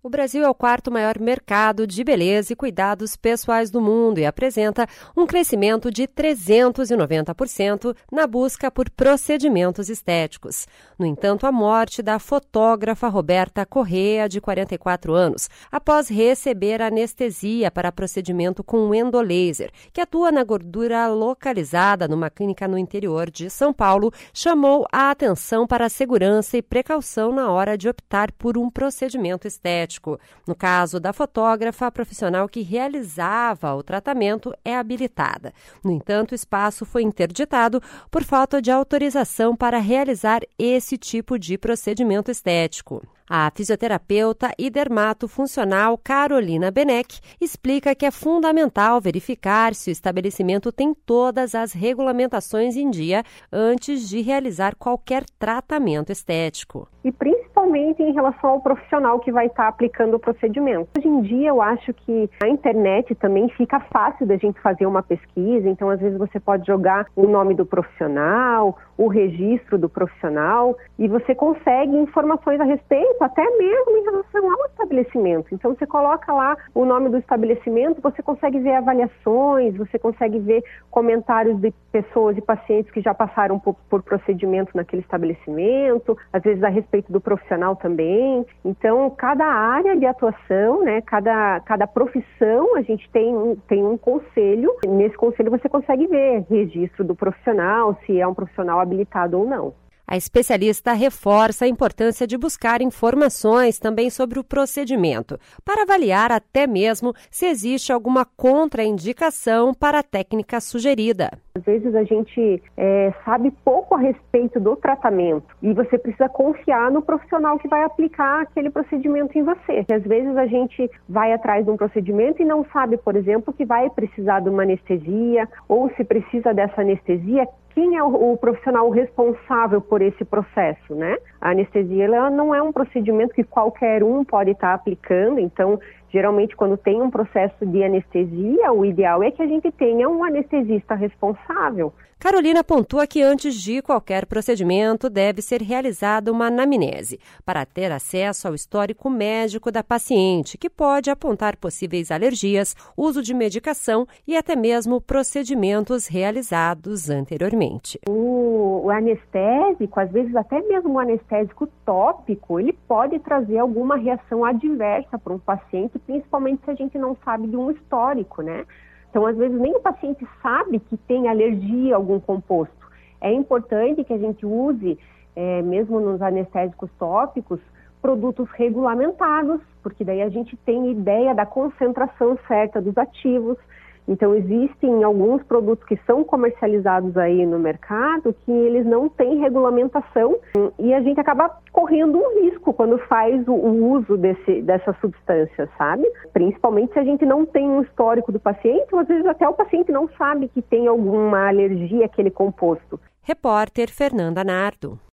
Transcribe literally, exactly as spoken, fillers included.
O Brasil é o quarto maior mercado de beleza e cuidados pessoais do mundo e apresenta um crescimento de trezentos e noventa por cento na busca por procedimentos estéticos. No entanto, a morte da fotógrafa Roberta Correa, de quarenta e quatro anos, após receber anestesia para procedimento com endolaser, que atua na gordura localizada numa clínica no interior de São Paulo, chamou a atenção para a segurança e precaução na hora de optar por um procedimento estético. No caso da fotógrafa, a profissional que realizava o tratamento é habilitada. No entanto, o espaço foi interditado por falta de autorização para realizar esse tipo de procedimento estético. A fisioterapeuta e dermatofuncional Carolina Beneck explica que é fundamental verificar se o estabelecimento tem todas as regulamentações em dia antes de realizar qualquer tratamento estético. E principalmente em relação ao profissional que vai estar aplicando o procedimento. Hoje em dia eu acho que a internet também fica fácil da gente fazer uma pesquisa, então às vezes você pode jogar o nome do profissional, o registro do profissional e você consegue informações a respeito, até mesmo em relação ao estabelecimento. Então você coloca lá o nome do estabelecimento, você consegue ver avaliações, você consegue ver comentários de pessoas e pacientes que já passaram por, por procedimento naquele estabelecimento, às vezes a respeito do profissional também. Então cada área de atuação, né, cada, cada profissão, a gente tem um, tem um conselho. Nesse conselho você consegue ver registro do profissional, se é um profissional habilitado ou não. A especialista reforça a importância de buscar informações também sobre o procedimento, para avaliar até mesmo se existe alguma contraindicação para a técnica sugerida. Às vezes a gente é, sabe pouco a respeito do tratamento e você precisa confiar no profissional que vai aplicar aquele procedimento em você. Às vezes a gente vai atrás de um procedimento e não sabe, por exemplo, que vai precisar de uma anestesia ou se precisa dessa anestesia, quem é o, o profissional responsável por esse processo, né? A anestesia ela não é um procedimento que qualquer um pode estar aplicando, então geralmente quando tem um processo de anestesia, o ideal é que a gente tenha um anestesista responsável. Carolina pontua que antes de qualquer procedimento deve ser realizada uma anamnese para ter acesso ao histórico médico da paciente, que pode apontar possíveis alergias, uso de medicação e até mesmo procedimentos realizados anteriormente. O, o anestésico, às vezes até mesmo o anestésico tópico, ele pode trazer alguma reação adversa para um paciente, principalmente se a gente não sabe de um histórico, né? Então, às vezes, nem o paciente sabe que tem alergia a algum composto. É importante que a gente use, é, mesmo nos anestésicos tópicos, produtos regulamentados, porque daí a gente tem ideia da concentração certa dos ativos. Então, existem alguns produtos que são comercializados aí no mercado que eles não têm regulamentação e a gente acaba correndo um risco quando faz o, o uso desse, dessa substância, sabe? Principalmente se a gente não tem um histórico do paciente, ou às vezes até o paciente não sabe que tem alguma alergia àquele composto. Repórter Fernanda Nardo.